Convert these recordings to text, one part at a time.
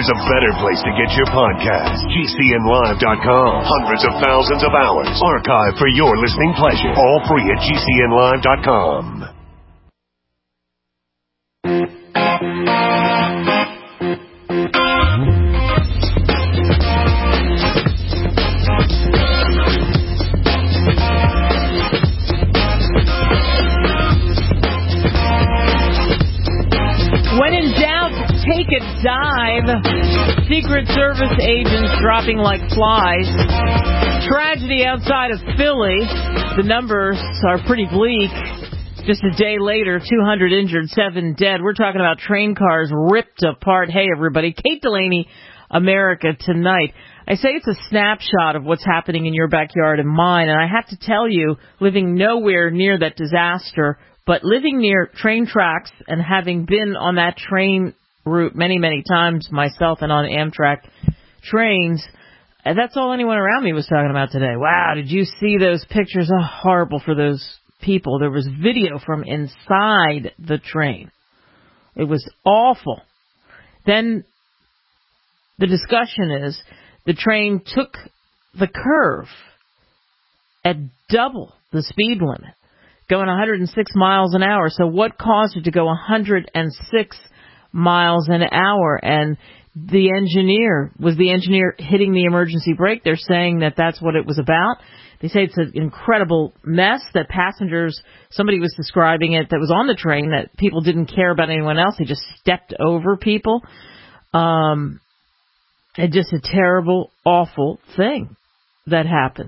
there's a better place to get your podcast. GCNlive.com. Hundreds of thousands of hours archived for your listening pleasure. All free at GCNlive.com. When in doubt, take a dive. Secret Service agents dropping like flies. Tragedy outside of Philly. The numbers are pretty bleak. Just a day later, 200 injured, 7 dead. We're talking about train cars ripped apart. Hey, everybody. Kate Delaney, America Tonight. I say it's a snapshot of what's happening in your backyard and mine, and I have to tell you, living nowhere near that disaster, but living near train tracks and having been on that train route many, many times myself and on Amtrak trains, that's all anyone around me was talking about today. Wow, did you see those pictures? Oh, horrible for those people. There was video from inside the train. It was awful. Then the discussion is the train took the curve at double the speed limit, going 106 miles an hour. So what caused it to go 106 miles an hour? And the engineer hitting the emergency brake? They're saying that that's what it was about. They say it's an incredible mess that passengers, somebody was describing it that was on the train, that people didn't care about anyone else. They just stepped over people. And just a terrible, awful thing that happened.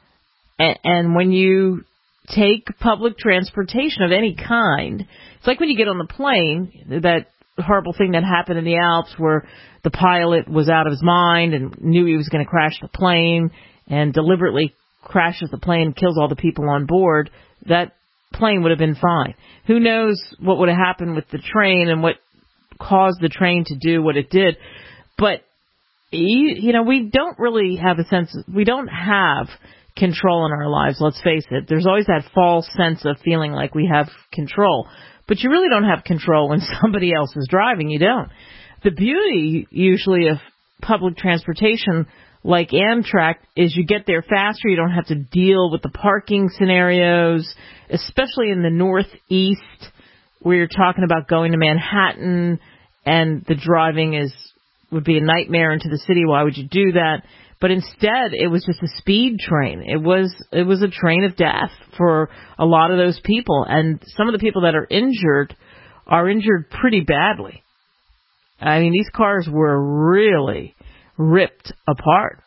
And when you take public transportation of any kind, it's like when you get on the plane, that horrible thing that happened in the Alps where the pilot was out of his mind and knew he was going to crash the plane and deliberately crashes the plane, kills all the people on board. That plane would have been fine. Who knows what would have happened with the train and what caused the train to do what it did. But, you know, we don't really have we don't have control in our lives, let's face it. There's always that false sense of feeling like we have control. But you really don't have control when somebody else is driving. You don't. The beauty, usually, of public transportation like Amtrak is you get there faster. You don't have to deal with the parking scenarios, especially in the Northeast where you're talking about going to Manhattan and the driving would be a nightmare into the city. Why would you do that? But instead, it was just a speed train. It was a train of death for a lot of those people. And some of the people that are injured pretty badly. I mean, these cars were really ripped apart.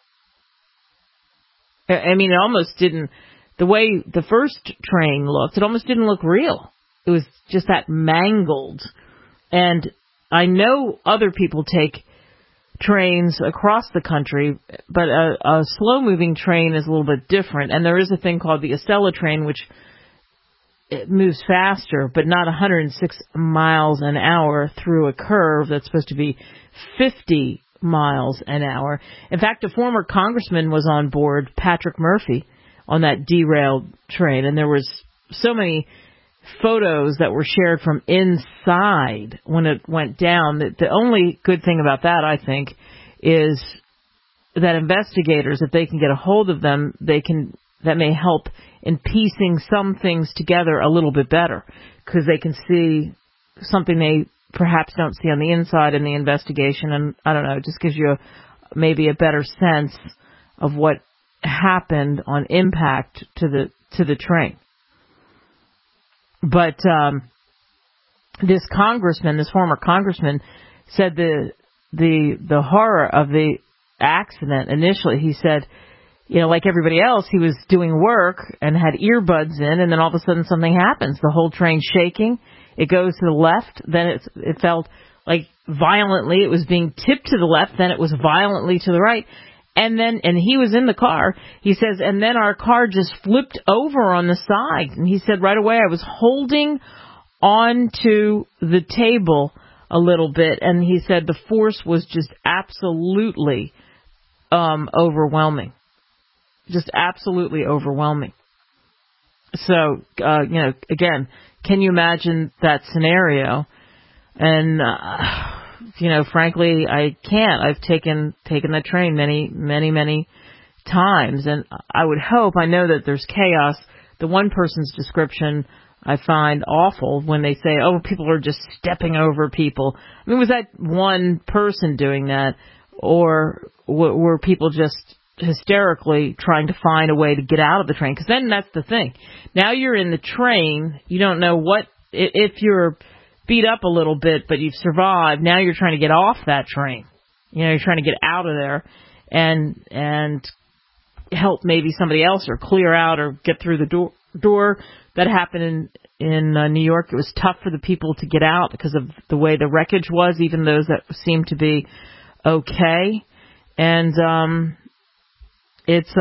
I mean, it almost didn't, the way the first train looked, it almost didn't look real. It was just that mangled. And I know other people take trains across the country, but a slow-moving train is a little bit different. And there is a thing called the Acela train, which it moves faster, but not 106 miles an hour through a curve that's supposed to be 50 miles an hour. In fact, a former congressman was on board, Patrick Murphy, on that derailed train, and there was so many photos that were shared from inside when it went down. The only good thing about that, I think, is that investigators, if they can get a hold of them, that may help in piecing some things together a little bit better, because they can see something they perhaps don't see on the inside in the investigation. And I don't know, it just gives you maybe a better sense of what happened on impact to the train. But this former congressman, said the horror of the accident initially. He said, you know, like everybody else, he was doing work and had earbuds in, and then all of a sudden something happens. The whole train's shaking. It goes to the left. Then it felt like violently it was being tipped to the left. Then it was violently to the right. And he was in the car, he says, and then our car just flipped over on the side. And he said right away, I was holding on to the table a little bit. And he said the force was just absolutely overwhelming. Just absolutely overwhelming. So, again, can you imagine that scenario? And frankly, I can't. I've taken the train many times, and I would hope, I know that there's chaos. The one person's description I find awful when they say, oh, people are just stepping over people. I mean, was that one person doing that, or were people just hysterically trying to find a way to get out of the train? Because then that's the thing. Now you're in the train, you don't know what, if you're beat up a little bit, but you've survived, now you're trying to get off that train. You're trying to get out of there and help maybe somebody else or clear out or get through the door. That happened in New York. It was tough for the people to get out because of the way the wreckage was, even those that seemed to be okay. And it's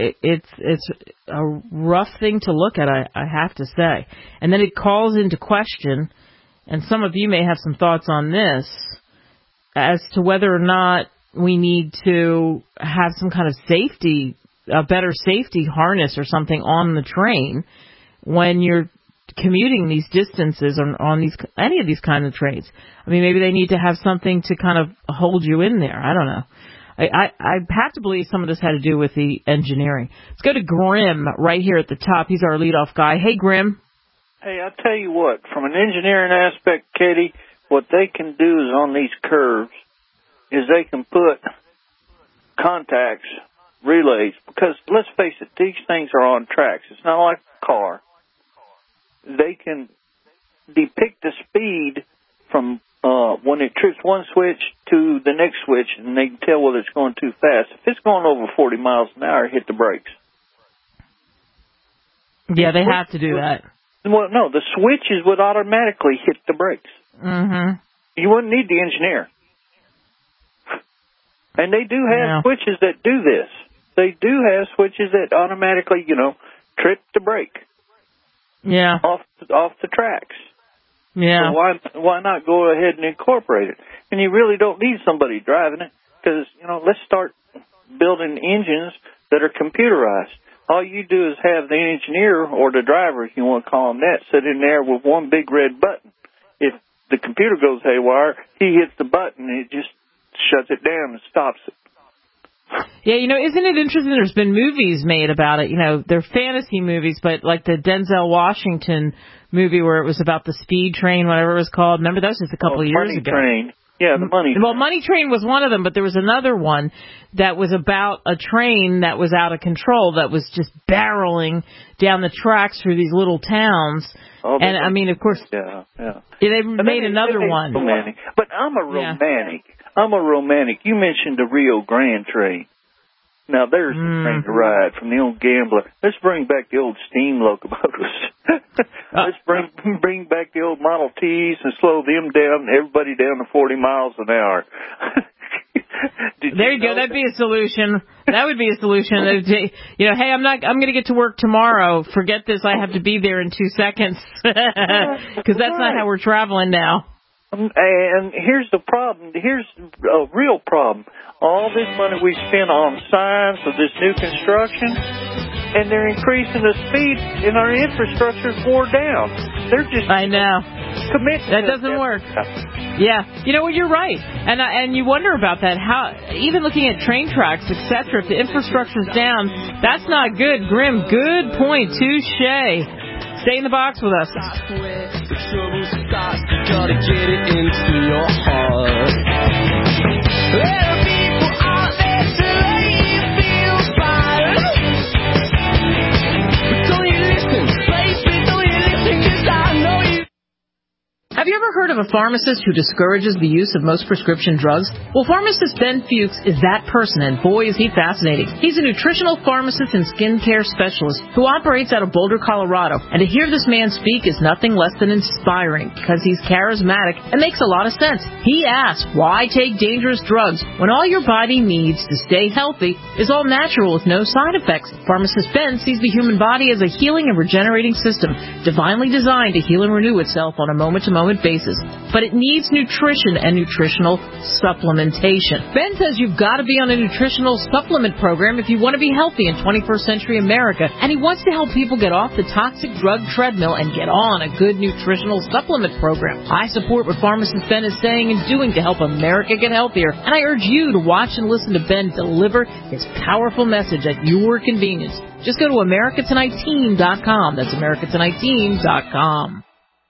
a rough thing to look at, I have to say. And then it calls into question, and some of you may have some thoughts on this, as to whether or not we need to have some kind of safety, a better safety harness or something on the train when you're commuting these distances on any of these kind of trains. I mean, maybe they need to have something to kind of hold you in there. I don't know. I have to believe some of this had to do with the engineering. Let's go to Grim right here at the top. He's our leadoff guy. Hey, Grim. Hey, I'll tell you what, from an engineering aspect, Katie, what they can do is on these curves is they can put contacts, relays, because let's face it, these things are on tracks. It's not like a car. They can depict the speed from when it trips one switch to the next switch, and they can tell whether it's going too fast. If it's going over 40 miles an hour, hit the brakes. Yeah, they have to do that. Well, no, the switches would automatically hit the brakes. Mm-hmm. You wouldn't need the engineer. And they do have switches that do this. They do have switches that automatically, trip the brake. Yeah. Off the tracks. Yeah. So why not go ahead and incorporate it? And you really don't need somebody driving it because, let's start building engines that are computerized. All you do is have the engineer or the driver, if you want to call him that, sit in there with one big red button. If the computer goes haywire, he hits the button and it just shuts it down and stops it. Yeah, isn't it interesting? There's been movies made about it. They're fantasy movies, but like the Denzel Washington movie where it was about the speed train, whatever it was called. Remember, that was just a couple of years ago. Money Train. Yeah, the Money Train. Well, Money Train was one of them, but there was another one that was about a train that was out of control, that was just barreling down the tracks through these little towns. Oh, and, I mean, of course, yeah. They made another one. Romantic. But I'm a romantic. Yeah. I'm a romantic. You mentioned the Rio Grande train. Now, there's the train to ride from the old Gambler. Let's bring back the old steam locomotives. Let's bring back the old Model Ts and slow them down, everybody down to 40 miles an hour. There you go. That'd be a solution. That would be a solution. Hey, I'm going to get to work tomorrow. Forget this. I have to be there in 2 seconds. Because that's not how we're traveling now. And here's the problem. Here's a real problem. All this money we spend on signs of this new construction, and they're increasing the speed, and our infrastructure's wore down. They're just... I know. Committed. That doesn't work. Yeah. You're right. And you wonder about that. How, even looking at train tracks, etc., if the infrastructure's down, that's not good. Grim, good point. Touche. Stay in the box with us. The trouble starts, you gotta get it into your heart. There are people out there to make you feel bad. But don't you listen, baby, don't you listen, 'cause I know you. Have you ever heard of a pharmacist who discourages the use of most prescription drugs? Well, pharmacist Ben Fuchs is that person, and boy, is he fascinating. He's a nutritional pharmacist and skincare specialist who operates out of Boulder, Colorado. And to hear this man speak is nothing less than inspiring, because he's charismatic and makes a lot of sense. He asks, why take dangerous drugs when all your body needs to stay healthy is all natural with no side effects? Pharmacist Ben sees the human body as a healing and regenerating system, divinely designed to heal and renew itself on a moment-to-moment basis. but it needs nutrition and nutritional supplementation. Ben says you've got to be on a nutritional supplement program if you want to be healthy in 21st century America, and he wants to help people get off the toxic drug treadmill and get on a good nutritional supplement program. I support what pharmacist Ben is saying and doing to help America get healthier, and I urge you to watch and listen to Ben deliver his powerful message at your convenience. Just go to AmericaTonightTeam.com. That's AmericaTonightTeam.com.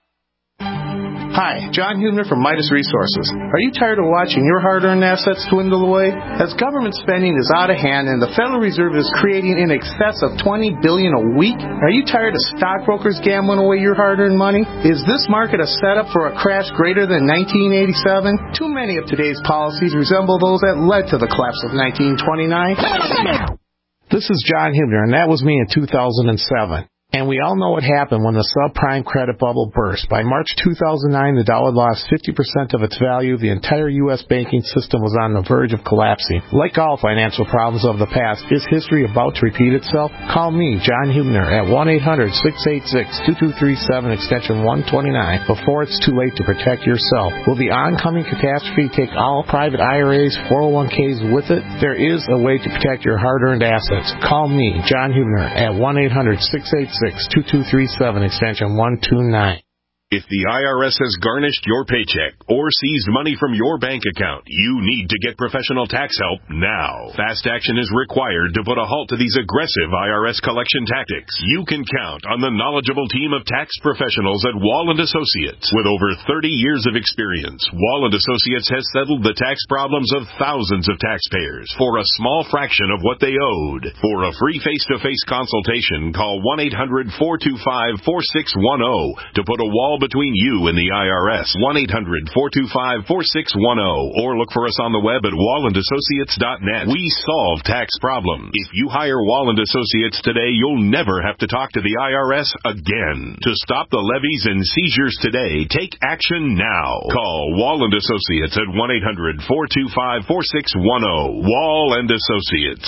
Hi, John Hubner from Midas Resources. Are you tired of watching your hard-earned assets dwindle away? As government spending is out of hand and the Federal Reserve is creating in excess of $20 billion a week, are you tired of stockbrokers gambling away your hard-earned money? Is this market a setup for a crash greater than 1987? Too many of today's policies resemble those that led to the collapse of 1929. This is John Hubner, and that was me in 2007. And we all know what happened when the subprime credit bubble burst. By March 2009, the dollar lost 50% of its value. The entire U.S. banking system was on the verge of collapsing. Like all financial problems of the past, is history about to repeat itself? Call me, John Hubner, at 1-800-686-2237, extension 129, before it's too late to protect yourself. Will the oncoming catastrophe take all private IRAs, 401ks with it? There is a way to protect your hard-earned assets. Call me, John Hubner, at 1-800-686-2237, extension 129. If the IRS has garnished your paycheck or seized money from your bank account, you need to get professional tax help now. Fast action is required to put a halt to these aggressive IRS collection tactics. You can count on the knowledgeable team of tax professionals at Wall & Associates. With over 30 years of experience, Wall & Associates has settled the tax problems of thousands of taxpayers for a small fraction of what they owed. For a free face-to-face consultation, call 1-800-425-4610 to put a wall between you and the IRS. 1-800-425-4610, or look for us on the web at wallandassociates.net. We solve tax problems. If you hire Wall & Associates today, you'll never have to talk to the IRS again. To stop the levies and seizures today, take action now. Call Wall & Associates at 1-800-425-4610. Wall & Associates,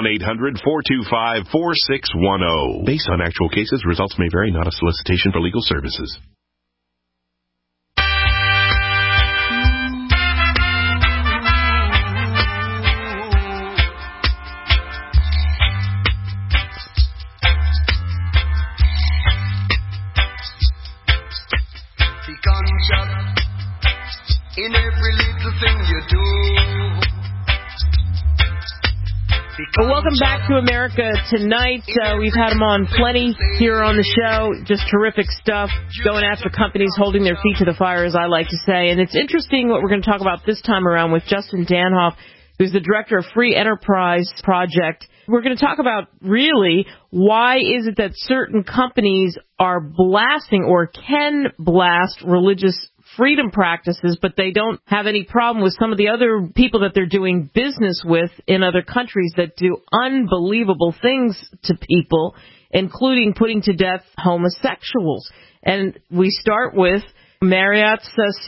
1-800-425-4610. Based on actual cases, results may vary, not a solicitation for legal services. In every little thing you do. Well, welcome back to America Tonight. We've had them on plenty here on the show. Just terrific stuff, going after companies holding their feet to the fire, as I like to say. And it's interesting what we're going to talk about this time around with Justin Danhoff, who's the director of Free Enterprise Project. We're going to talk about, really, why is it that certain companies are blasting or can blast religious freedom practices, but they don't have any problem with some of the other people that they're doing business with in other countries that do unbelievable things to people, including putting to death homosexuals. And we start with Marriott's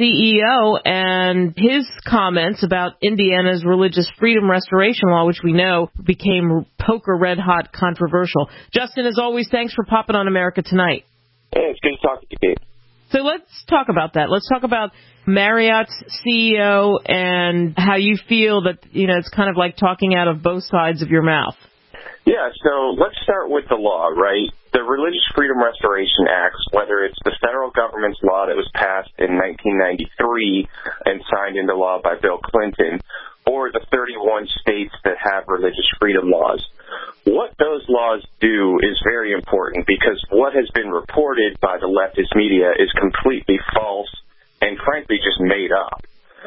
CEO and his comments about Indiana's religious freedom restoration law, which we know became poker red hot controversial. Justin, as always, thanks for popping on America Tonight. Hey, it's good to talk to you, Kate. So let's talk about that. Let's talk about Marriott's CEO and how you feel that, it's kind of like talking out of both sides of your mouth. Yeah, so let's start with the law, right? The Religious Freedom Restoration Act, whether it's the federal government's law that was passed in 1993 and signed into law by Bill Clinton, or the 31 states that have religious freedom laws. What those laws do is very important because what has been reported by the leftist media is completely false and frankly just made up.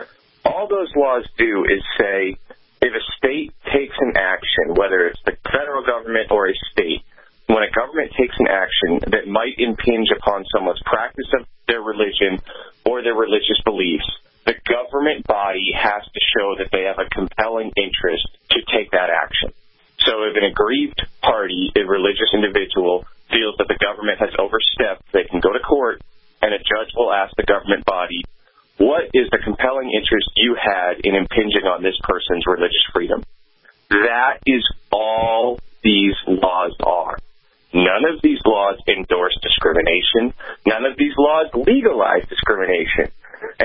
All those laws do is say if a state takes an action, whether it's the federal government or a state, when a government takes an action that might impinge upon someone's practice of their religion or their religious beliefs, the government body has to show that they have a compelling interest to take that action. So if an aggrieved party, a religious individual, feels that the government has overstepped, they can go to court and a judge will ask the government body, what is the compelling interest you had in impinging on this person's religious freedom? That is all these laws are. None of these laws endorse discrimination. None of these laws legalize discrimination.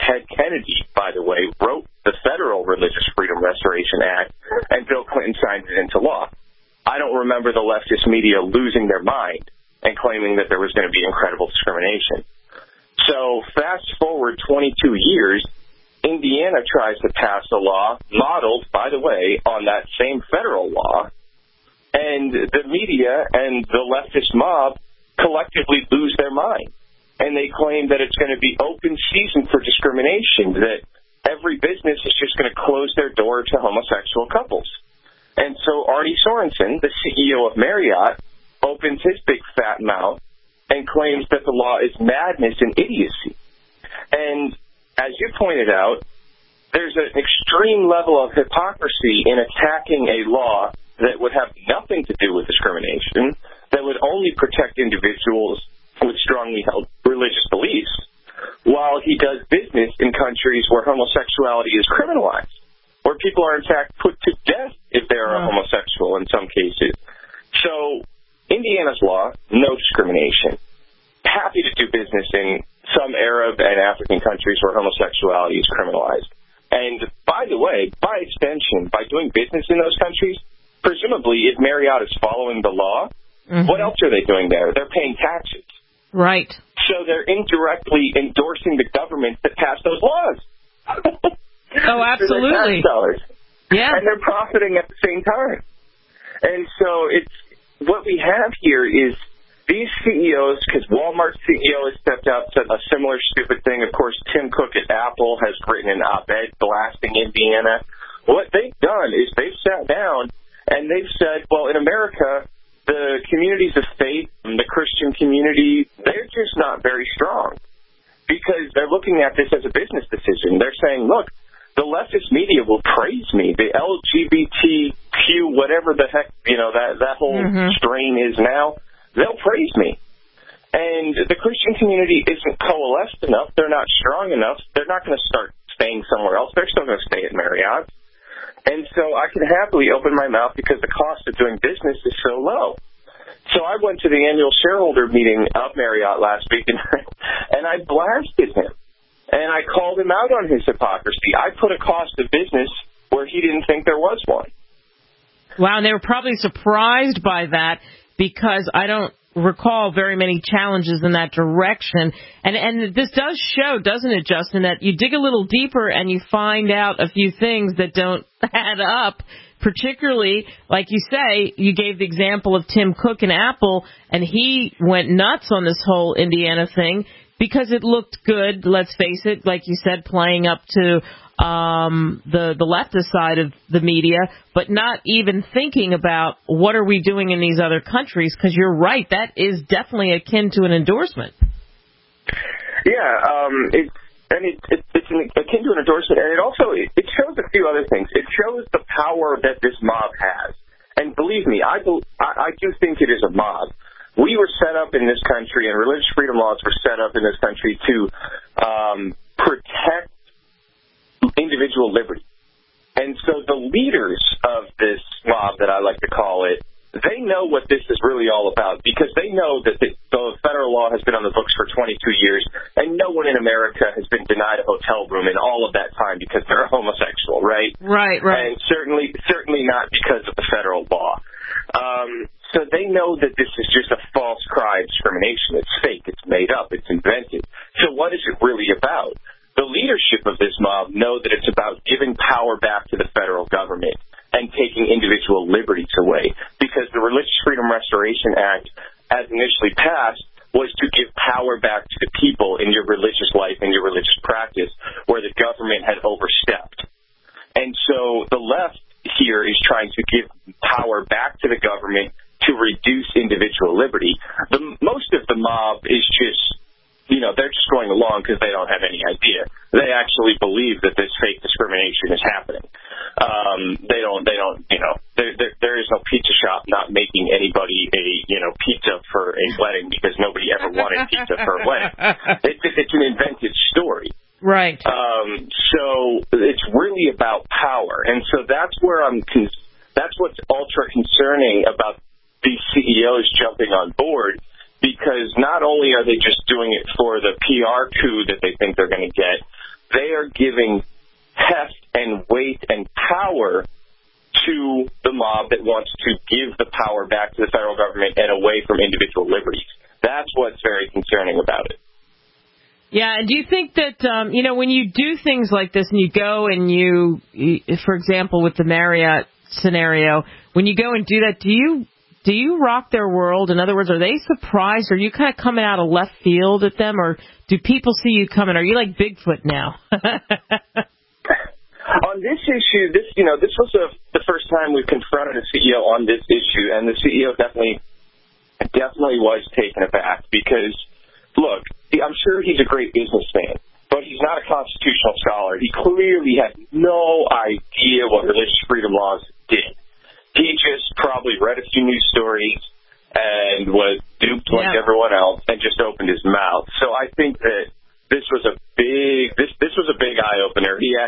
Ted Kennedy, by the way, wrote the Federal Religious Freedom Restoration Act, and Bill Clinton signed it into law. I don't remember the leftist media losing their mind and claiming that there was going to be incredible discrimination. So fast forward 22 years, Indiana tries to pass a law modeled, by the way, on that same federal law, and the media and the leftist mob collectively lose their mind. And they claim that it's going to be open season for discrimination, that every business is just going to close their door to homosexual couples. And so Arnie Sorensen, the CEO of Marriott, opens his big fat mouth and claims that the law is madness and idiocy. And as you pointed out, there's an extreme level of hypocrisy in attacking a law that would have nothing to do with discrimination, that would only protect individuals with strongly held religious beliefs, while he does business in countries where homosexuality is criminalized, where people are in fact put to death if they are homosexual in some cases. So Indiana's law, no discrimination. Happy to do business in some Arab and African countries where homosexuality is criminalized. And by the way, by extension, by doing business in those countries, presumably if Marriott is following the law, what else are they doing there? They're paying taxes. Right. So they're indirectly endorsing the government that passed those laws. Oh, absolutely. Yeah. And they're profiting at the same time. And so it's what we have here is these CEOs, because Walmart's CEO has stepped up to a similar stupid thing. Of course, Tim Cook at Apple has written an op-ed blasting Indiana. What they've done is they've sat down and they've said, well, in America, the communities of faith and the Christian community, they're just not very strong because they're looking at this as a business decision. They're saying, look, the leftist media will praise me. The LGBTQ, whatever the heck, that whole strain is now, they'll praise me. And the Christian community isn't coalesced enough. They're not strong enough. They're not going to start staying somewhere else. They're still going to stay at Marriott. And so I can happily open my mouth because the cost of doing business is so low. So I went to the annual shareholder meeting of Marriott last week, and I blasted him. And I called him out on his hypocrisy. I put a cost of business where he didn't think there was one. Wow, and they were probably surprised by that because I don't recall very many challenges in that direction. And this does show, doesn't it, Justin, that you dig a little deeper and you find out a few things that don't add up, particularly, like you say, you gave the example of Tim Cook and Apple, and he went nuts on this whole Indiana thing because it looked good, let's face it, like you said, playing up to the leftist side of the media, but not even thinking about what are we doing in these other countries, because you're right, that is definitely akin to an endorsement. Yeah, it's akin to an endorsement, and it shows a few other things. It shows the power that this mob has, and believe me, I do think it is a mob. We were set up in this country, and religious freedom laws were set up in this country to protect individual liberty. And so the leaders of this mob, that I like to call it, they know what this is really all about because they know that the federal law has been on the books for 22 years, and no one in America has been denied a hotel room in all of that time because they're homosexual, right? Right. And certainly not because of the federal law. So they know that this is just a false cry of discrimination. It's fake. It's made up. It's invented. So what is it really about? The leadership of this mob know that it's about giving power back to the federal government and taking individual liberties away, because the Religious Freedom Restoration Act, as initially passed, was to give power back to the people in your religious life and your religious practice where the government had overstepped. And so the left here is trying to give power back to the government to reduce individual liberty. Most of the mob is just, they're just going along because they don't have any idea. They actually believe that this fake discrimination is happening. There is no pizza shop not making anybody a pizza for a wedding because nobody ever wanted pizza for a wedding. It's an invented story. Right. So it's really about power. And so that's where that's what's ultra concerning about these CEOs jumping on board, because not only are they just doing it for the PR coup that they think they're going to get, they are giving heft and weight and power to the mob that wants to give the power back to the federal government and away from individual liberties. That's what's very concerning about it. Yeah, and do you think that, when you do things like this and you go and you, for example, with the Marriott scenario, when you go and do that, do you rock their world? In other words, are they surprised? Are you kind of coming out of left field at them, or do people see you coming? Are you like Bigfoot now? On this issue, this was the first time we've confronted a CEO on this issue, and the CEO definitely was taken aback because, look, I'm sure he's a great businessman, but he's not a constitutional scholar. He clearly had no idea what religious freedom laws did. He just probably read a few news stories and was duped like everyone else and just opened his mouth. So I think that this was a big eye opener. He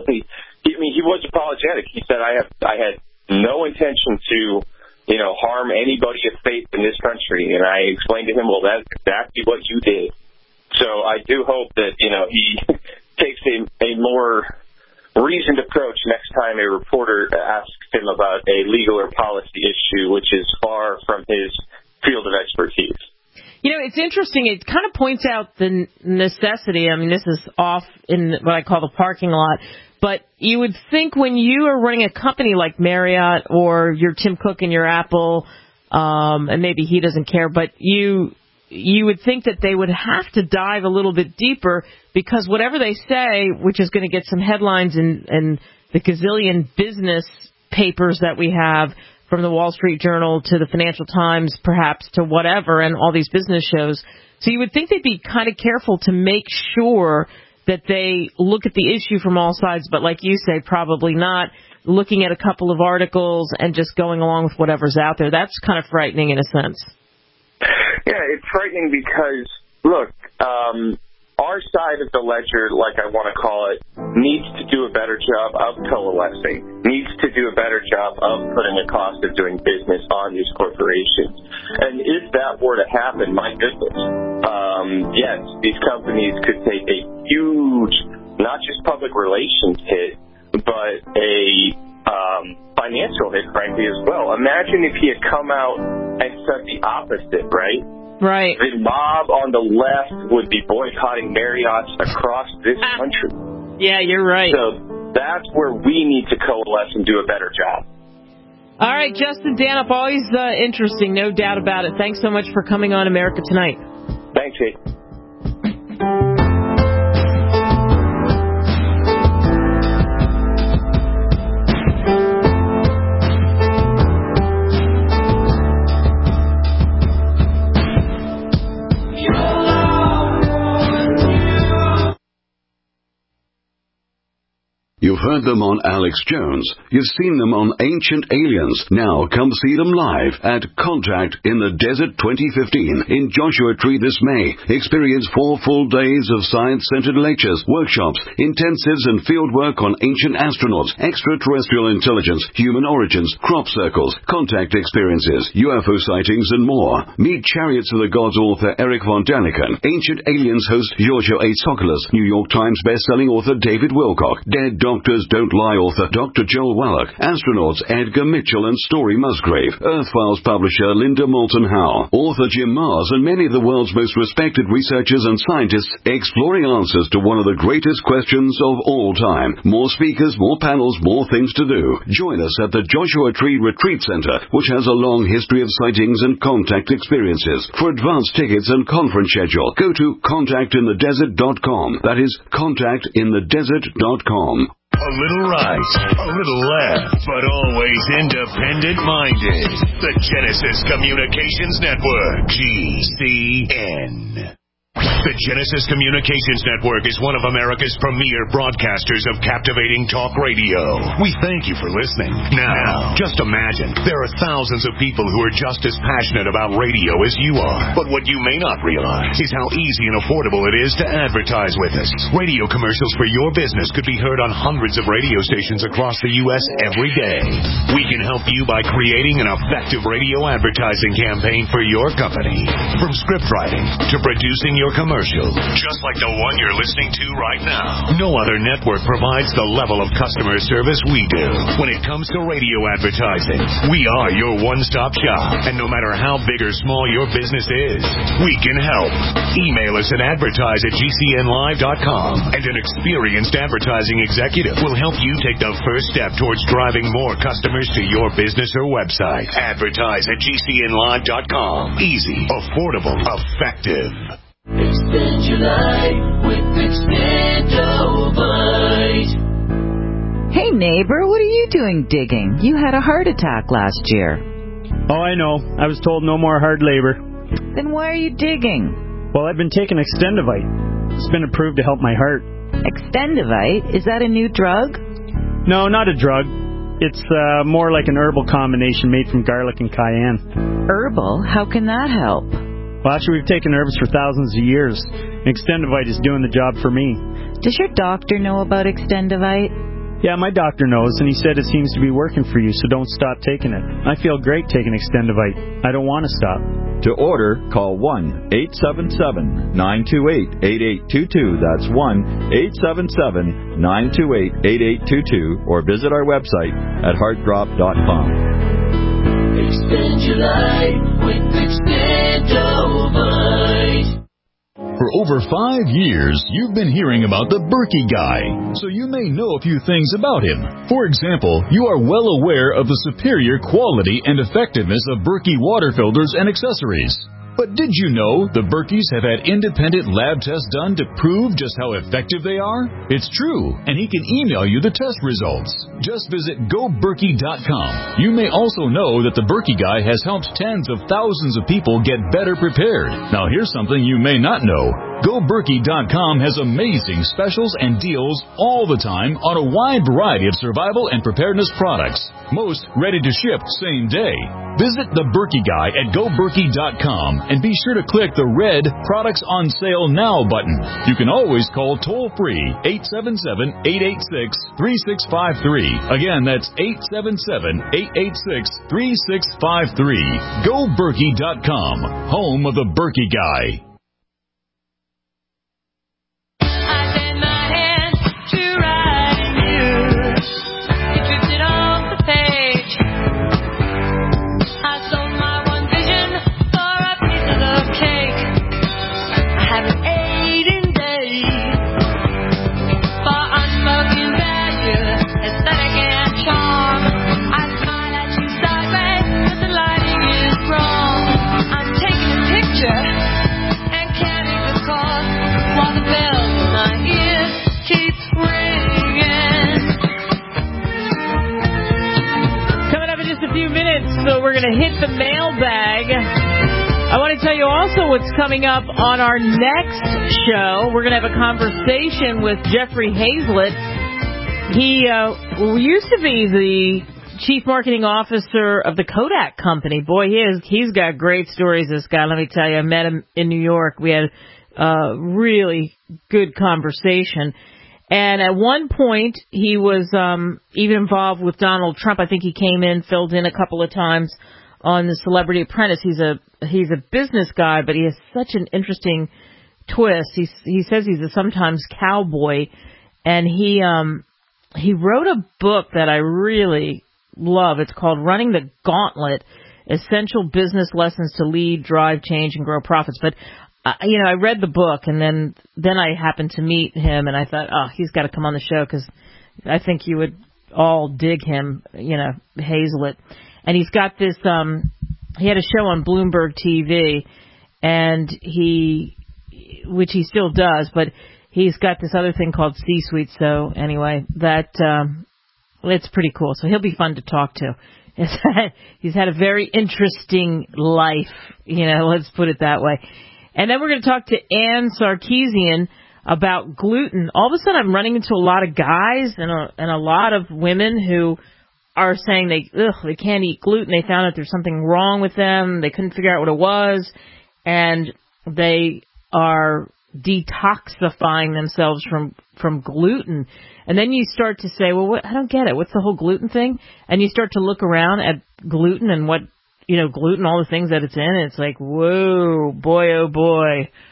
was apologetic. He said, I had no intention to, harm anybody of faith in this country. And I explained to him, well, that's exactly what you did. So I do hope that, he takes a more reasoned approach next time a reporter asks him about a legal or policy issue, which is far from his field of expertise. It's interesting. It kind of points out the necessity. I mean, this is off in what I call the parking lot. But you would think when you are running a company like Marriott or your Tim Cook and your Apple, and maybe he doesn't care, but you would think that they would have to dive a little bit deeper because whatever they say, which is going to get some headlines in the gazillion business papers that we have, from the Wall Street Journal to the Financial Times, perhaps, to whatever, and all these business shows. So you would think they'd be kind of careful to make sure that they look at the issue from all sides, but like you say, probably not looking at a couple of articles and just going along with whatever's out there. That's kind of frightening in a sense. Yeah, it's frightening because, look, our side of the ledger, like I want to call it, needs to do a better job of coalescing, needs to do a better job of putting the cost of doing business on these corporations. And if that were to happen, my goodness, yes, these companies could take a huge, not just public relations hit, but a financial hit, frankly, as well. Imagine if he had come out and said the opposite, right? Right. The mob on the left would be boycotting Marriotts across this country. Yeah, you're right. So that's where we need to coalesce and do a better job. All right, Justin Danup, always interesting, no doubt about it. Thanks so much for coming on America Tonight. Thanks, Kate. You've heard them on Alex Jones. You've seen them on Ancient Aliens. Now come see them live at Contact in the Desert 2015 in Joshua Tree this May. Experience 4 full days of science-centered lectures, workshops, intensives and field work on ancient astronauts, extraterrestrial intelligence, human origins, crop circles, contact experiences, UFO sightings and more. Meet Chariots of the Gods author Eric von Daniken, Ancient Aliens host Giorgio A. Tsoukalos, New York Times best-selling author David Wilcock, Dead Doctors Don't Lie author Dr. Joel Wallach, astronauts Edgar Mitchell and Story Musgrave, Earth Files publisher Linda Moulton Howe, author Jim Mars, and many of the world's most respected researchers and scientists exploring answers to one of the greatest questions of all time. More speakers, more panels, more things to do. Join us at the Joshua Tree Retreat Center, which has a long history of sightings and contact experiences. For advance tickets and conference schedule, go to contactinthedesert.com. That is contactinthedesert.com. A little right, a little left, but always independent-minded. The Genesis Communications Network, GCN. The Genesis Communications Network is one of America's premier broadcasters of captivating talk radio. We thank you for listening. Now, just imagine, there are thousands of people who are just as passionate about radio as you are. But what you may not realize is how easy and affordable it is to advertise with us. Radio commercials for your business could be heard on hundreds of radio stations across the U.S. every day. We can help you by creating an effective radio advertising campaign for your company. From script writing to producing your commercial, just like the one you're listening to right now. No other network provides the level of customer service we do. When it comes to radio advertising, we are your one-stop shop. And no matter how big or small your business is, we can help. Email us at advertise@gcnlive.com, and an experienced advertising executive will help you take the first step towards driving more customers to your business or website. Advertise@gcnlive.com. Easy, affordable, effective. Extend your life with Extendovite. Hey neighbor, what are you doing digging? You had a heart attack last year. Oh, I know. I was told no more hard labor. Then why are you digging? Well, I've been taking Extendovite. It's been approved to help my heart. Extendovite? Is that a new drug? No, not a drug. It's more like an herbal combination made from garlic and cayenne. Herbal? How can that help? Well, actually, we've taken herbs for thousands of years. Extendovite is doing the job for me. Does your doctor know about Extendovite? Yeah, my doctor knows, and he said it seems to be working for you, so don't stop taking it. I feel great taking Extendovite. I don't want to stop. To order, call 1-877-928-8822. That's 1-877-928-8822, or visit our website at heartdrop.com. Extend your life with Extendovite. For over 5 years, you've been hearing about the Berkey Guy, so you may know a few things about him. For example, you are well aware of the superior quality and effectiveness of Berkey water filters and accessories. But did you know the Berkeys have had independent lab tests done to prove just how effective they are? It's true, and he can email you the test results. Just visit GoBerkey.com. You may also know that the Berkey Guy has helped tens of thousands of people get better prepared. Now here's something you may not know. GoBerkey.com has amazing specials and deals all the time on a wide variety of survival and preparedness products. Most ready to ship same day. Visit the Berkey Guy at GoBerkey.com and be sure to click the red Products on Sale Now button. You can always call toll-free 877-886-3653. Again, that's 877-886-3653. GoBerkey.com, home of the Berkey Guy. So we're going to hit the mailbag. I want to tell you also what's coming up on our next show. We're going to have a conversation with Jeffrey Hazlett. He used to be the chief marketing officer of the Kodak Company. Boy, he's got great stories, this guy. Let me tell you, I met him in New York. We had a really good conversation. And at one point, he was even involved with Donald Trump. I think he came in, filled in a couple of times on The Celebrity Apprentice. He's a business guy, but he has such an interesting twist. He says he's a sometimes cowboy, and he wrote a book that I really love. It's called Running the Gauntlet: Essential Business Lessons to Lead, Drive Change, and Grow Profits. But I read the book, and then I happened to meet him, and I thought, oh, he's got to come on the show because I think you would all dig him, Hazlett. And he's got this, he had a show on Bloomberg TV, and which he still does, but he's got this other thing called C-Suite. So anyway, it's pretty cool. So he'll be fun to talk to. He's had a very interesting life, let's put it that way. And then we're going to talk to Ann Sarkeesian about gluten. All of a sudden, I'm running into a lot of guys and a lot of women who are saying they can't eat gluten. They found out there's something wrong with them. They couldn't figure out what it was, and they are detoxifying themselves from gluten. And then you start to say, well, I don't get it. What's the whole gluten thing? And you start to look around at gluten and what gluten, all the things that it's in, and it's like, whoa, boy, oh boy.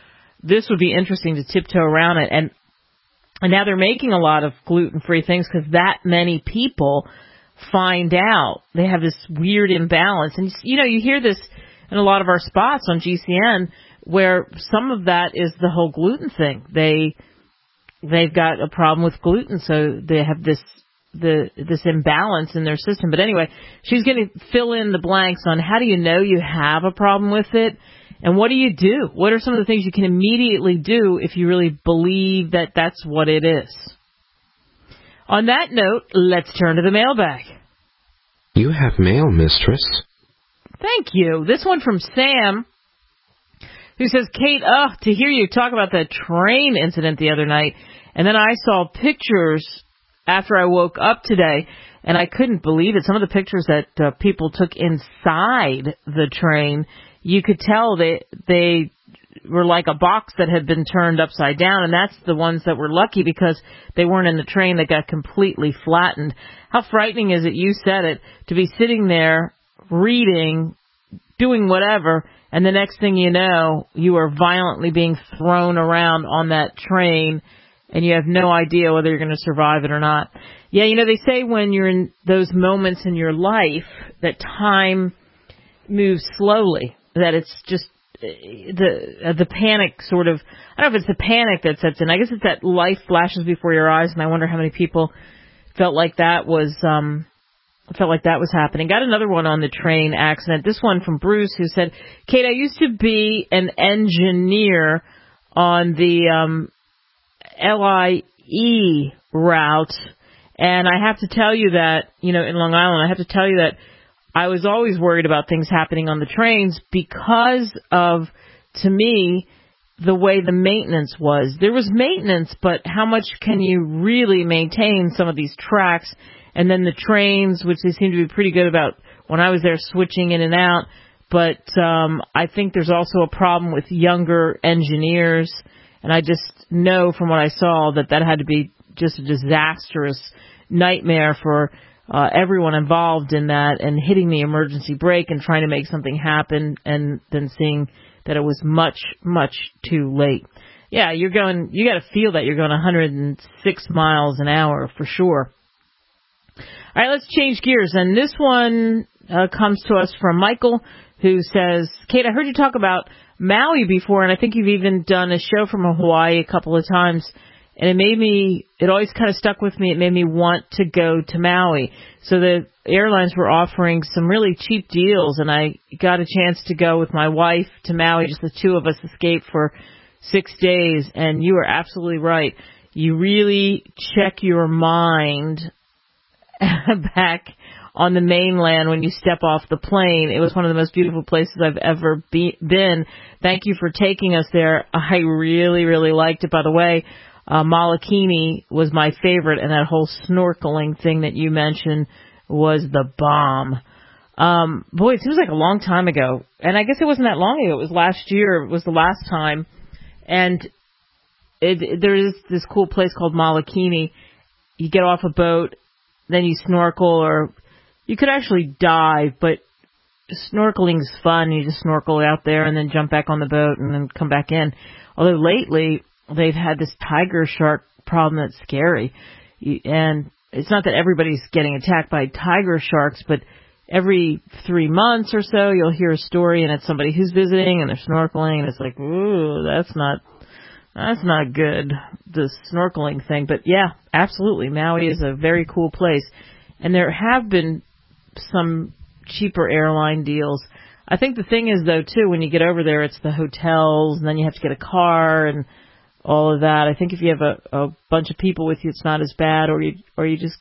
this would be interesting to tiptoe around it. And now they're making a lot of gluten-free things because that many people find out they have this weird imbalance. And, you hear this in a lot of our spots on GCN where some of that is the whole gluten thing. They've got a problem with gluten, so they have this imbalance in their system. But anyway, she's going to fill in the blanks on how do you know you have a problem with it, and what do you do? What are some of the things you can immediately do if you really believe that that's what it is? On that note, let's turn to the mailbag. You have mail, mistress. Thank you. This one from Sam, who says, Kate, to hear you talk about that train incident the other night, and then I saw pictures after I woke up today, and I couldn't believe it. Some of the pictures that people took inside the train, you could tell they were like a box that had been turned upside down, and that's the ones that were lucky because they weren't in the train that got completely flattened. How frightening is it, you said it, to be sitting there reading, doing whatever, and the next thing you know, you are violently being thrown around on that train, and you have no idea whether you're going to survive it or not. Yeah, they say when you're in those moments in your life that time moves slowly, that it's just the panic sort of, I don't know if it's the panic that sets in. I guess it's that life flashes before your eyes, and I wonder how many people felt like that was happening. Got another one on the train accident. This one from Bruce, who said, Kate, I used to be an engineer on the LIE route, and I have to tell you that, in Long Island, I have to tell you that I was always worried about things happening on the trains because of, to me, the way the maintenance was. There was maintenance, but how much can you really maintain some of these tracks? And then the trains, which they seem to be pretty good about when I was there switching in and out. But I think there's also a problem with younger engineers. And I just know from what I saw that had to be just a disastrous nightmare for everyone involved in that, and hitting the emergency brake and trying to make something happen and then seeing that it was much, much too late. Yeah, you got to feel that you're going 106 miles an hour for sure. All right, let's change gears. And this one comes to us from Michael, who says, Kate, I heard you talk about Maui before, and I think you've even done a show from Hawaii a couple of times. And it always kind of stuck with me. It made me want to go to Maui. So the airlines were offering some really cheap deals, and I got a chance to go with my wife to Maui. Just the two of us escaped for 6 days. And you are absolutely right. You really check your mind back on the mainland when you step off the plane. It was one of the most beautiful places I've ever been. Thank you for taking us there. I really, really liked it. By the way, Molokini was my favorite, and that whole snorkeling thing that you mentioned was the bomb. Boy, it seems like a long time ago. And I guess it wasn't that long ago. It was last year. It was the last time. And there is this cool place called Molokini. You get off a boat, then you snorkel, or you could actually dive, but snorkeling's fun. You just snorkel out there and then jump back on the boat and then come back in. Although lately they've had this tiger shark problem that's scary. And it's not that everybody's getting attacked by tiger sharks, but every 3 months or so you'll hear a story, and it's somebody who's visiting and they're snorkeling, and it's like, ooh, that's not good, the snorkeling thing. But yeah, absolutely, Maui is a very cool place. And there have been some cheaper airline deals. I think the thing is, though, too, when you get over there, it's the hotels, and then you have to get a car and all of that. I think if you have a bunch of people with you, it's not as bad, or you just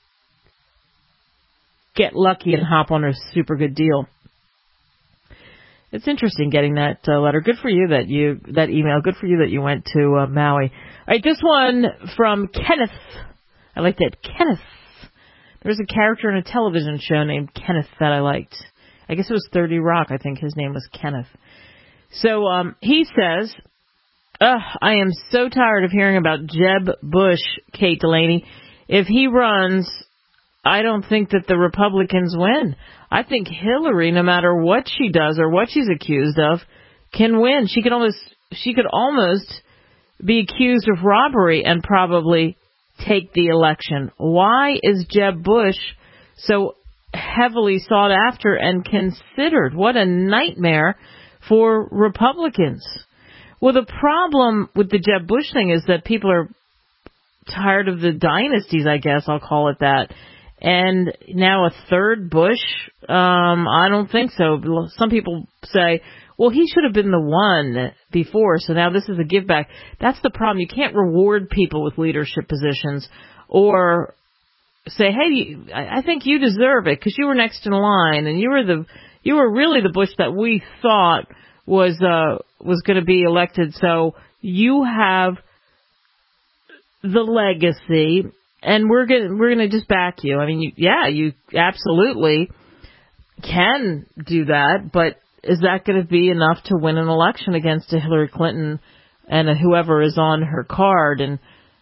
get lucky and hop on a super good deal. It's interesting getting that letter. Good for you that email. Good for you that you went to Maui. All right, this one from Kenneth. I like that. Kenneth. There's a character in a television show named Kenneth that I liked. I guess it was 30 Rock. I think his name was Kenneth. So he says, I am so tired of hearing about Jeb Bush, Kate Delaney. If he runs, I don't think that the Republicans win. I think Hillary, no matter what she does or what she's accused of, can win. She could almost be accused of robbery and probably take the election. Why is Jeb Bush so heavily sought after and considered? What a nightmare for Republicans. Well, the problem with the Jeb Bush thing is that people are tired of the dynasties, I guess I'll call it that. And now a third Bush? I don't think so. Some people say, well, he should have been the one before, so now this is a give back. That's the problem. You can't reward people with leadership positions or say, hey, I think you deserve it because you were next in line and you were really the Bush that we thought was going to be elected. So you have the legacy, and we're going to just back you. I mean, you absolutely can do that, but is that going to be enough to win an election against Hillary Clinton and whoever is on her card? And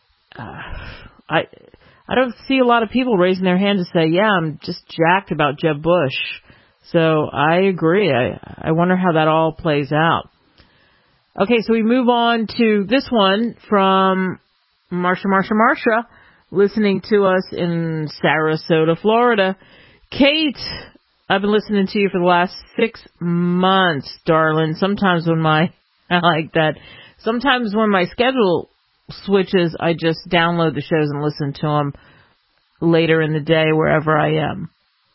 I don't see a lot of people raising their hand to say, yeah, I'm just jacked about Jeb Bush. So I agree. I wonder how that all plays out. Okay, so we move on to this one from Marsha, listening to us in Sarasota, Florida. Kate, I've been listening to you for the last 6 months, darling. Sometimes when my schedule switches, I just download the shows and listen to them later in the day wherever I am.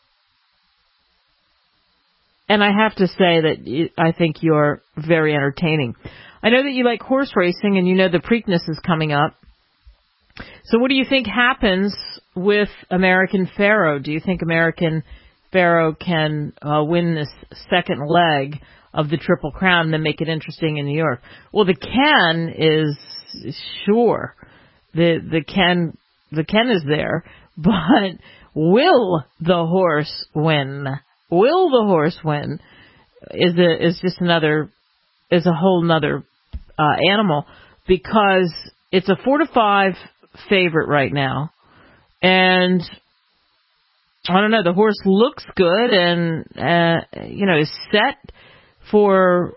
And I have to say that I think you're very entertaining. I know that you like horse racing and you know the Preakness is coming up. So what do you think happens with American Pharoah? Do you think American Pharoah can win this second leg of the Triple Crown and then make it interesting in New York? Well, the can is sure. The can is there, but will the horse win? Will the horse win? Is just is a whole nother animal, because it's a 4-5 favorite right now, and I don't know. The horse looks good and is set for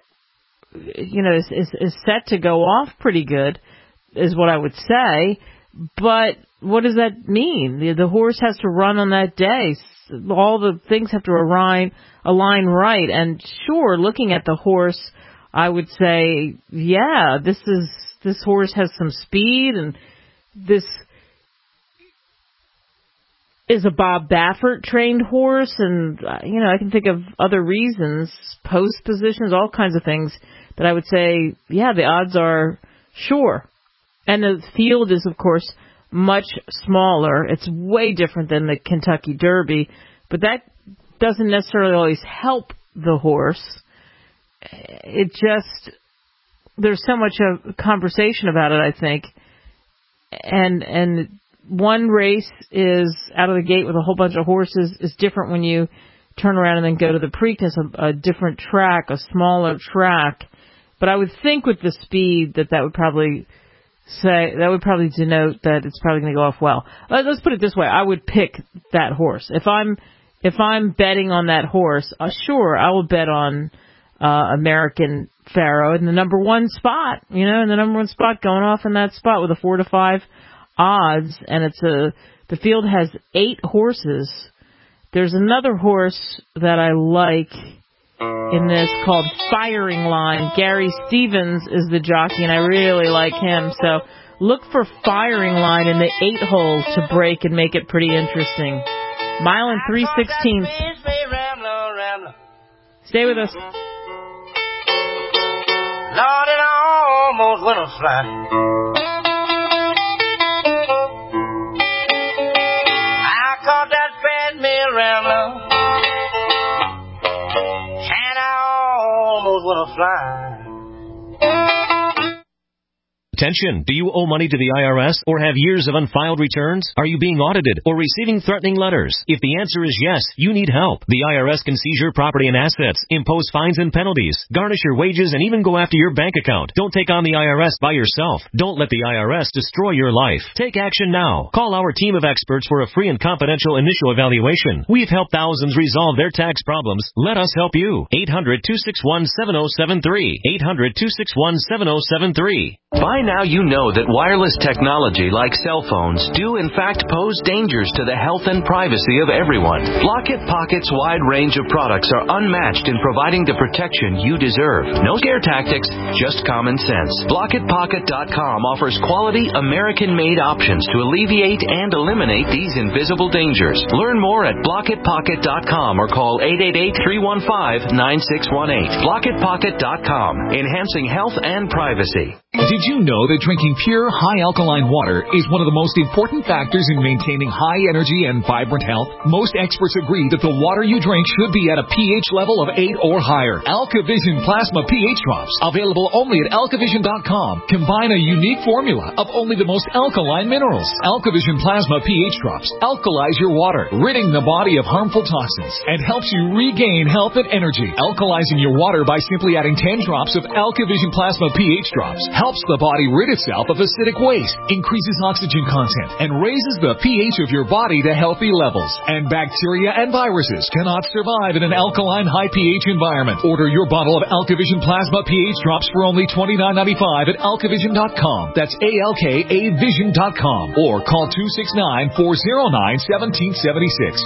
is set to go off pretty good, is what I would say. But what does that mean? The horse has to run on that day. All the things have to align right. And sure, looking at the horse, I would say, yeah, this horse has some speed, and this is a Bob Baffert trained horse, and I can think of other reasons, post positions, all kinds of things that I would say, yeah, the odds are sure. And the field is, of course, much smaller. It's way different than the Kentucky Derby, but that doesn't necessarily always help the horse. It just, there's so much of conversation about it, I think. And one race is out of the gate with a whole bunch of horses is different when you turn around and then go to the Preakness, a different track, a smaller track. But I would think with the speed that would probably denote that it's probably going to go off well. Let's put it this way: I would pick that horse if I'm betting on that horse. Sure, I will bet on American Pharoah in the number one spot. In the number one spot, going off in that spot with a 4-5 odds, and the field has 8 horses. There's another horse that I like in this called Firing Line. Gary Stevens is the jockey, and I really like him. So look for Firing Line in the 8 hole to break and make it pretty interesting. Mile and 3/16. Stay with us. Lord, it almost went a fly. I caught that treadmill rambler, and I almost went a fly. Attention, do you owe money to the IRS or have years of unfiled returns? Are you being audited or receiving threatening letters? If the answer is yes, you need help. The IRS can seize your property and assets, impose fines and penalties, garnish your wages, and even go after your bank account. Don't take on the IRS by yourself. Don't let the IRS destroy your life. Take action now. Call our team of experts for a free and confidential initial evaluation. We've helped thousands resolve their tax problems. Let us help you. 800-261-7073. 800-261-7073. By now you know that wireless technology like cell phones do in fact pose dangers to the health and privacy of everyone. Block-It Pocket's wide range of products are unmatched in providing the protection you deserve. No scare tactics, just common sense. BlockItPocket.com offers quality American-made options to alleviate and eliminate these invisible dangers. Learn more at BlockItPocket.com or call 888-315-9618. BlockItPocket.com, enhancing health and privacy. Did you know that drinking pure, high-alkaline water is one of the most important factors in maintaining high energy and vibrant health? Most experts agree that the water you drink should be at a pH level of 8 or higher. AlkaVision Plasma pH Drops, available only at AlkaVision.com, combine a unique formula of only the most alkaline minerals. AlkaVision Plasma pH Drops alkalize your water, ridding the body of harmful toxins, and helps you regain health and energy. Alkalizing your water by simply adding 10 drops of AlkaVision Plasma pH Drops helps the body rid itself of acidic waste, increases oxygen content, and raises the pH of your body to healthy levels. And bacteria and viruses cannot survive in an alkaline high pH environment. Order your bottle of AlkaVision Plasma pH Drops for only $29.95 at AlkaVision.com. That's ALKAVision.com. Or call 269-409-1776.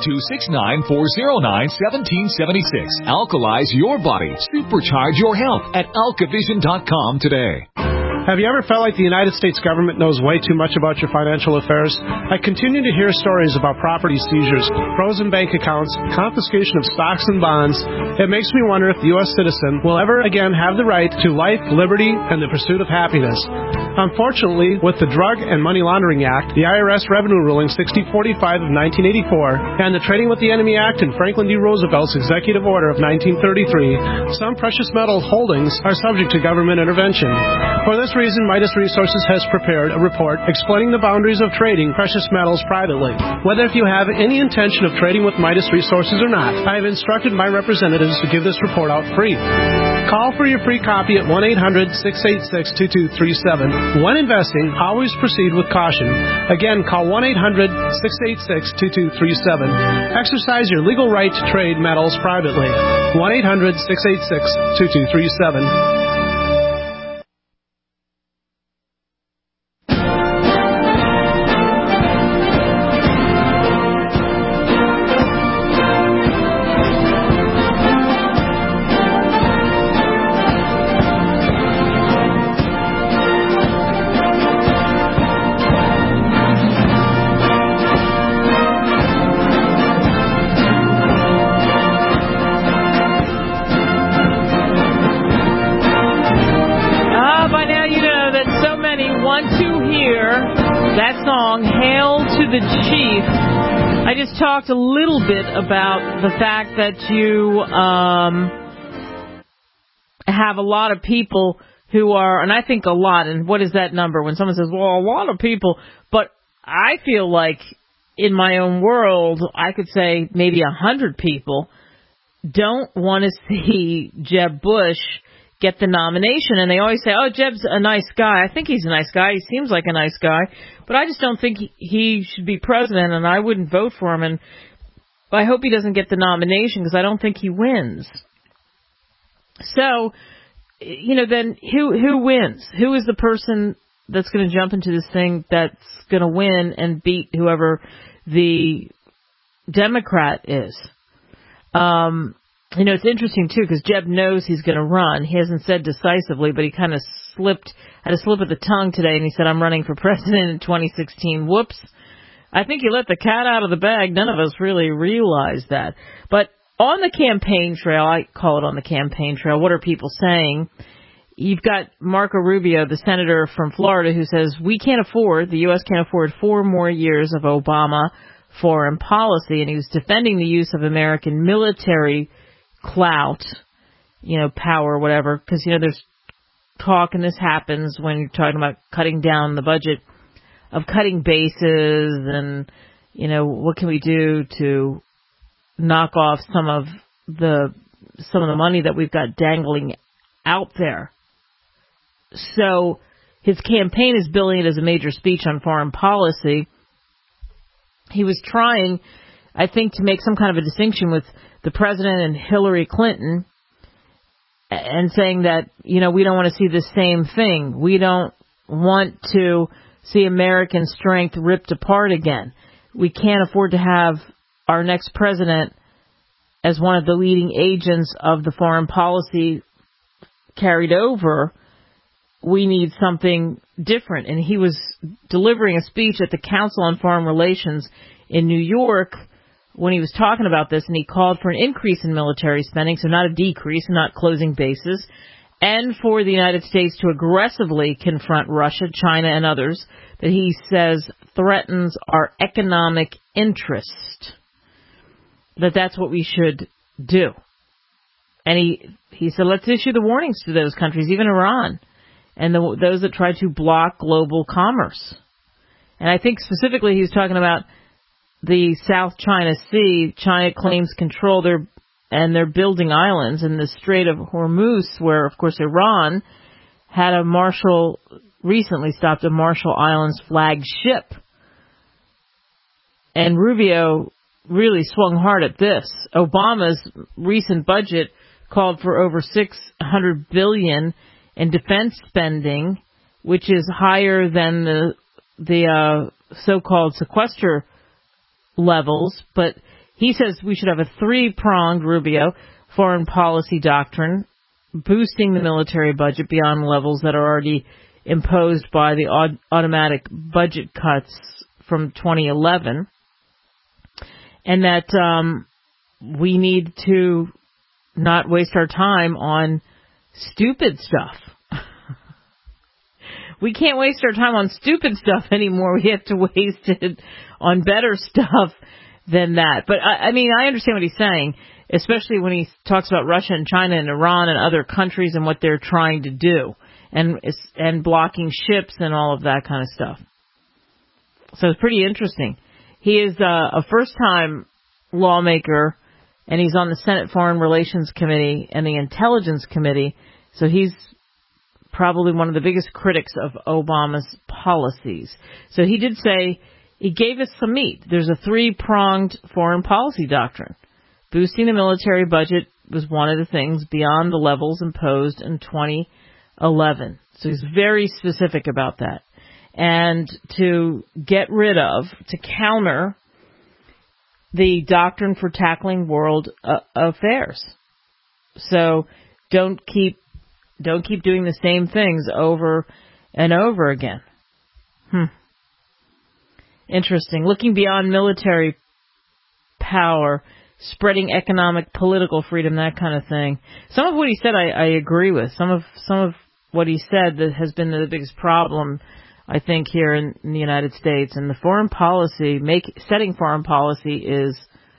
269-409-1776. Alkalize your body. Supercharge your health at AlkaVision.com today. Have you ever felt like the United States government knows way too much about your financial affairs? I continue to hear stories about property seizures, frozen bank accounts, confiscation of stocks and bonds. It makes me wonder if the U.S. citizen will ever again have the right to life, liberty, and the pursuit of happiness. Unfortunately, with the Drug and Money Laundering Act, the IRS Revenue Ruling 6045 of 1984, and the Trading with the Enemy Act and Franklin D. Roosevelt's Executive Order of 1933, some precious metal holdings are subject to government intervention. For this reason, Midas Resources has prepared a report explaining the boundaries of trading precious metals privately. Whether if you have any intention of trading with Midas Resources or not, I have instructed my representatives to give this report out free. Call for your free copy at 1-800-686-2237. When investing, always proceed with caution. Again, call 1-800-686-2237. Exercise your legal right to trade metals privately. 1-800-686-2237. Talked a little bit about the fact that you have a lot of people who are, and I think a lot, and what is that number when someone says, well, a lot of people, but I feel like in my own world, I could say maybe 100 people don't want to see Jeb Bush get the nomination, and they always say, oh, Jeb's a nice guy. I think he's a nice guy. He seems like a nice guy, but I just don't think he should be president, and I wouldn't vote for him, and I hope he doesn't get the nomination because I don't think he wins. So, then who wins? Who is the person that's going to jump into this thing that's going to win and beat whoever the Democrat is? It's interesting, too, because Jeb knows he's going to run. He hasn't said decisively, but he kind of had a slip of the tongue today, and he said, I'm running for president in 2016. Whoops. I think he let the cat out of the bag. None of us really realized that. But on the campaign trail, I call it on the campaign trail, what are people saying? You've got Marco Rubio, the senator from Florida, who says, the U.S. can't afford 4 more years of Obama foreign policy, and he was defending the use of American military clout, power, whatever, because, there's talk, and this happens when you're talking about cutting down the budget, of cutting bases and, what can we do to knock off some of the money that we've got dangling out there. So his campaign is billing it as a major speech on foreign policy. He was trying, I think, to make some kind of a distinction with the president and Hillary Clinton and saying that, we don't want to see the same thing. We don't want to see American strength ripped apart again. We can't afford to have our next president as one of the leading agents of the foreign policy carried over. We need something different. And he was delivering a speech at the Council on Foreign Relations in New York when he was talking about this, and he called for an increase in military spending, so not a decrease, not closing bases, and for the United States to aggressively confront Russia, China, and others that he says threatens our economic interest, that's what we should do. And he said, let's issue the warnings to those countries, even Iran, and those that try to block global commerce. And I think specifically he was talking about the South China Sea. China claims control and they're building islands in the Strait of Hormuz, where, of course, Iran had recently stopped a Marshall Islands flagged ship. And Rubio really swung hard at this. Obama's recent budget called for over $600 billion in defense spending, which is higher than the so-called sequester levels. But he says we should have a three-pronged, Rubio, foreign policy doctrine, boosting the military budget beyond levels that are already imposed by the automatic budget cuts from 2011, and that we need to not waste our time on stupid stuff. We can't waste our time on stupid stuff anymore. We have to waste it on better stuff than that. But, I understand what he's saying, especially when he talks about Russia and China and Iran and other countries and what they're trying to do, and blocking ships and all of that kind of stuff. So it's pretty interesting. He is a first-time lawmaker, and he's on the Senate Foreign Relations Committee and the Intelligence Committee, so he's probably one of the biggest critics of Obama's policies. So he did say, he gave us some meat. There's a three-pronged foreign policy doctrine. Boosting the military budget was one of the things beyond the levels imposed in 2011. So he's very specific about that. And to get rid of, to counter the doctrine for tackling world affairs. So don't keep doing the same things over and over again. Interesting. Looking beyond military power, spreading economic, political freedom, that kind of thing. Some of what he said I agree with. Some of what he said that has been the biggest problem, I think, here in the United States. And the foreign policy, setting foreign policy is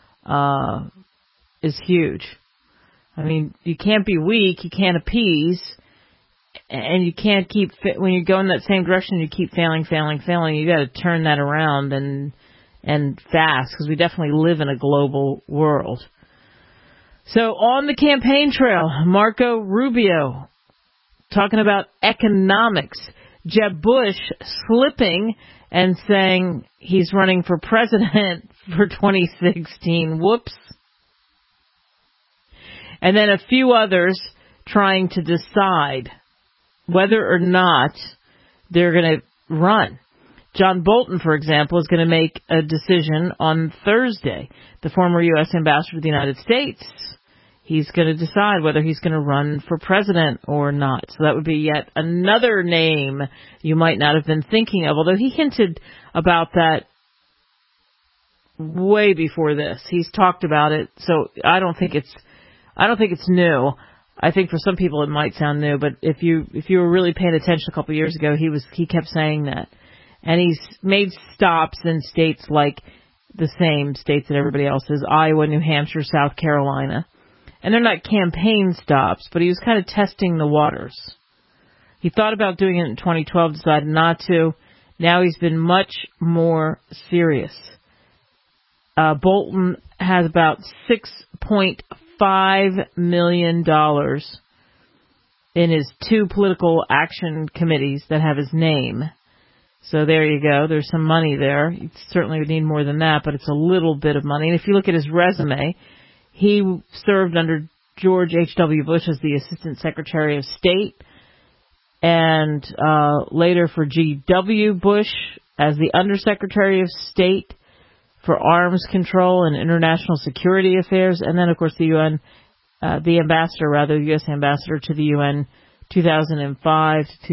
huge. I mean, you can't be weak, you can't appease, and you can't when you go in that same direction, you keep failing. You got to turn that around and fast, because we definitely live in a global world. So on the campaign trail, Marco Rubio talking about economics. Jeb Bush slipping and saying he's running for president for 2016. Whoops. And then a few others trying to decide whether or not they're going to run. John Bolton, for example, is going to make a decision on Thursday. The former U.S. ambassador to the United States, he's going to decide whether he's going to run for president or not. So that would be yet another name you might not have been thinking of, although he hinted about that way before this. He's talked about it, so I don't think it's new. I think for some people it might sound new, but if you were really paying attention a couple of years ago, he kept saying that. And he's made stops in states like the same states that everybody else is, Iowa, New Hampshire, South Carolina. And they're not campaign stops, but he was kind of testing the waters. He thought about doing it in 2012, decided not to. Now he's been much more serious. Bolton has about $6.5 million in his 2 political action committees that have his name. So there you go. There's some money there. You certainly would need more than that, but it's a little bit of money. And if you look at his resume, he served under George H.W. Bush as the Assistant Secretary of State and later for G.W. Bush as the Undersecretary of State for Arms Control and International Security Affairs, and then, of course, the U.S. ambassador to the UN 2005 to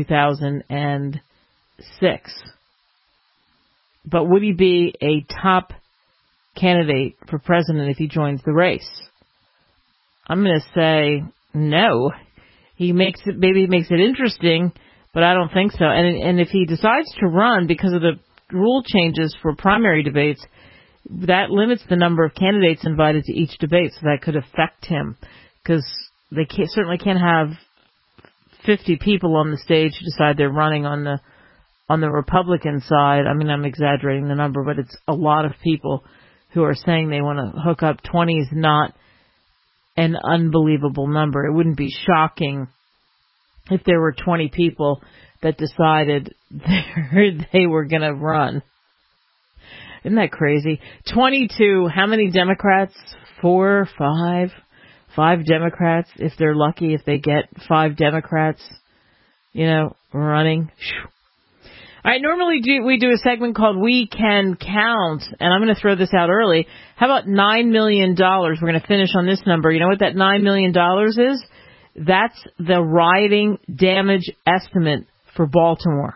2006. But would he be a top candidate for president if he joins the race? I'm going to say no. Maybe he makes it interesting, but I don't think so. And if he decides to run because of the rule changes for primary debates, that limits the number of candidates invited to each debate, so that could affect him, because they certainly can't have 50 people on the stage who decide they're running on the Republican side. I mean, I'm exaggerating the number, but it's a lot of people who are saying they want to hook up. 20 is not an unbelievable number. It wouldn't be shocking if there were 20 people that decided they were going to run. Isn't that crazy? 22, how many Democrats? 4, 5? 5 Democrats, if they're lucky, if they get 5 Democrats, running. All right, normally we do a segment called We Can Count, and I'm going to throw this out early. How about $9 million? We're going to finish on this number. You know what that $9 million is? That's the rioting damage estimate for Baltimore.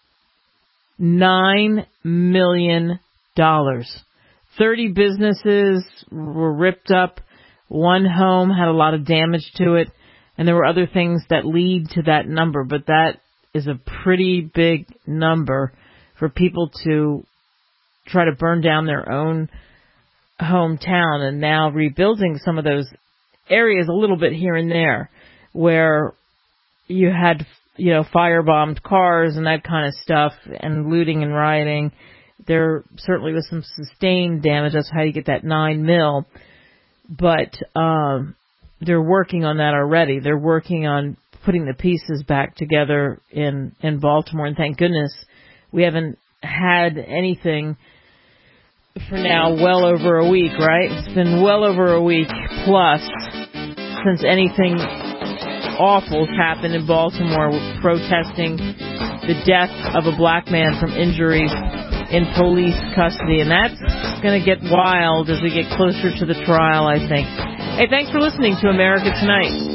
$9 million. 30 businesses were ripped up. One home had a lot of damage to it, and there were other things that lead to that number, but that is a pretty big number for people to try to burn down their own hometown, and now rebuilding some of those areas a little bit here and there where you had, firebombed cars and that kind of stuff, and looting and rioting. There certainly was some sustained damage. That's how you get that $9 million. But they're working on that already. They're working on putting the pieces back together in Baltimore. And thank goodness we haven't had anything for now well over a week, right? It's been well over a week plus since anything awful happened in Baltimore, protesting the death of a black man from injuries in police custody, and that's going to get wild as we get closer to the trial, I think. Hey, thanks for listening to America Tonight.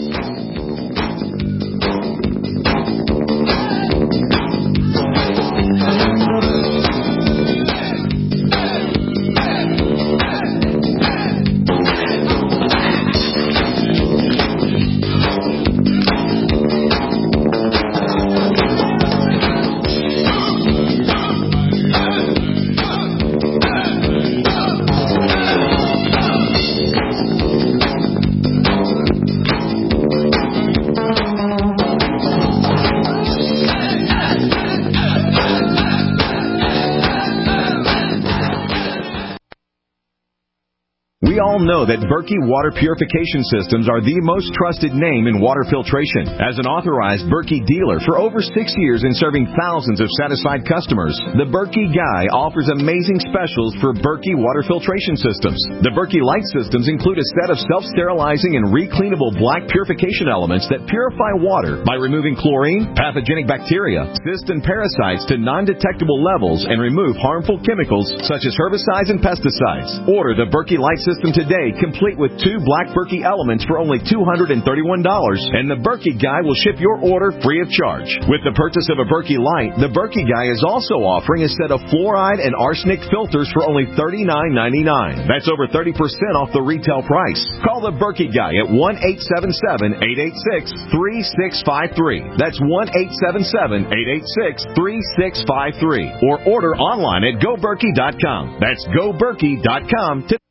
We all know that Berkey Water Purification Systems are the most trusted name in water filtration. As an authorized Berkey dealer for over 6 years and serving thousands of satisfied customers, the Berkey Guy offers amazing specials for Berkey Water Filtration Systems. The Berkey Light Systems include a set of self-sterilizing and recleanable black purification elements that purify water by removing chlorine, pathogenic bacteria, cysts, and parasites to non-detectable levels and remove harmful chemicals such as herbicides and pesticides. Order the Berkey Light System today, complete with 2 black Berkey elements for only $231, and the Berkey Guy will ship your order free of charge. With the purchase of a Berkey Light, the Berkey Guy is also offering a set of fluoride and arsenic filters for only $39.99. That's over 30% off the retail price. Call the Berkey Guy at 1-877-886-3653. That's 1-877-886-3653. Or order online at GoBerkey.com. That's GoBerkey.com.